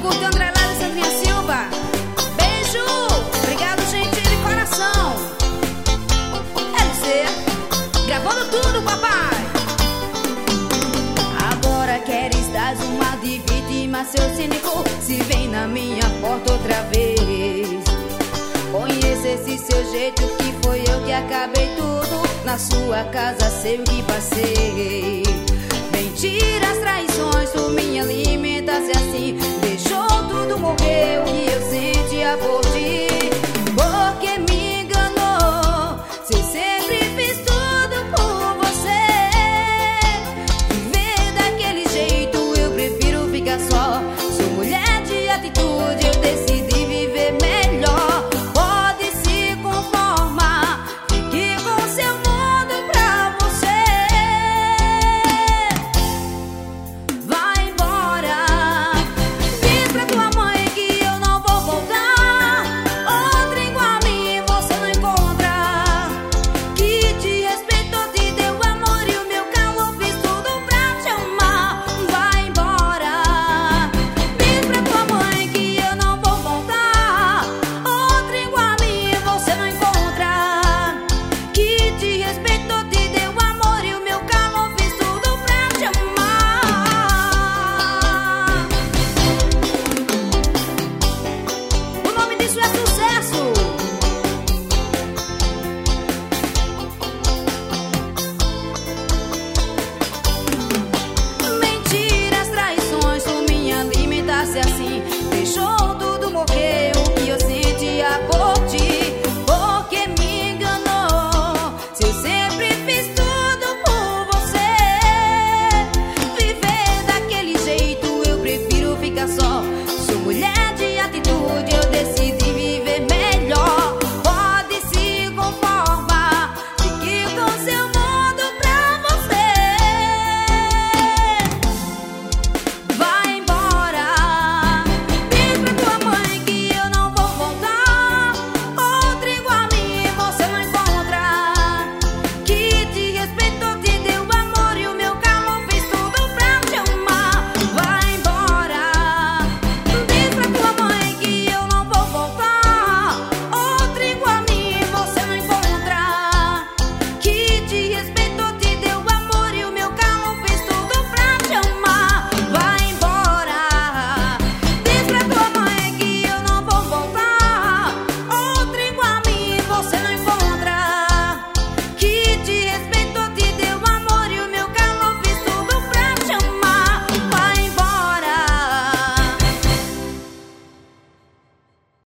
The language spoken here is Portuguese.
curte André Lela e Sandrinha Silva. Beijo, obrigado, gente, de coração. LC, gravando tudo, papai. Agora queres dar uma de vítima, seu cínico. Se vem na minha porta outra vez. Conheço esse seu jeito, que foi eu que acabei tudo. Na sua casa sei o que passei. Mentiras, traições, tu me alimentasse assim. Deixou tudo morrer, o que eu sentia por ti. Porque me enganou, se eu sempre fiz tudo por você. Viver daquele jeito eu prefiro ficar só. Sou mulher de atitude, eu decidi viver melhor. Pode se conformar, fique com seu mundo pra você. Vai embora, diz pra tua mãe que eu não vou voltar. Outra igual a mim você não encontra, que te respeitou, te deu amor e o meu calor. Fiz tudo pra te amar. Vai embora, diz pra tua mãe que eu não vou voltar. Outra igual a mim você não encontra, que te respeita.